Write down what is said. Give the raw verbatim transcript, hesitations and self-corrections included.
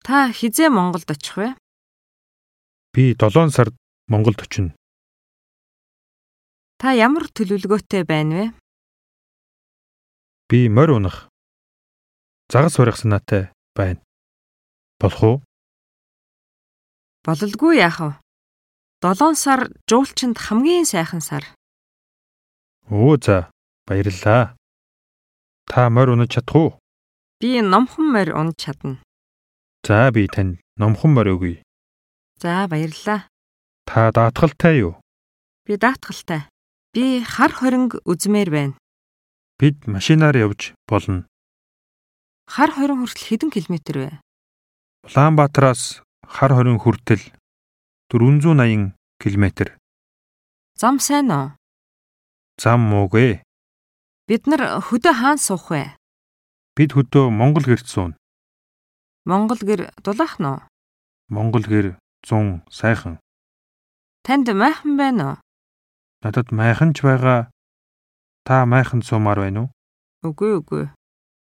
Та хизээ Монголд очих вэ? Би долоон сард Монголд очино. Та ямар төлөвлөгөөтэй байна вэ? Би морь унах. Загас барих санаатай байна. Болох уу? Бололгүй яах вэ? Долоон сар жуулчинд хамгийн сайхан сар. Өө за, баярлалаа. Та морь унаж чадах уу? Би номхон морь унаж чадна. За би танд номхон морь өгье. За баярлалаа. Та даатгалтай юу? Би даатгалтай. Би хар хоринг үзмээр байна. Бид машинаар явж болно. Хар хорин хүртэл хэдэн километр вэ? Улаанбаатараас хар хорин хүртэл дөрвөнзүү наяан километр. Зам сайн уу? Зам муугүй. Бид нар хөдөө хаан суух вэ? Бид хөдөө Монгол гэрт суuna. Монгол гэр дулаах нь уу? Монгол гэр зун сайхан. Танд майхан байна уу? Надад майхан ч байгаа. Та майхан суумаар байна уу? Үгүй үгүй.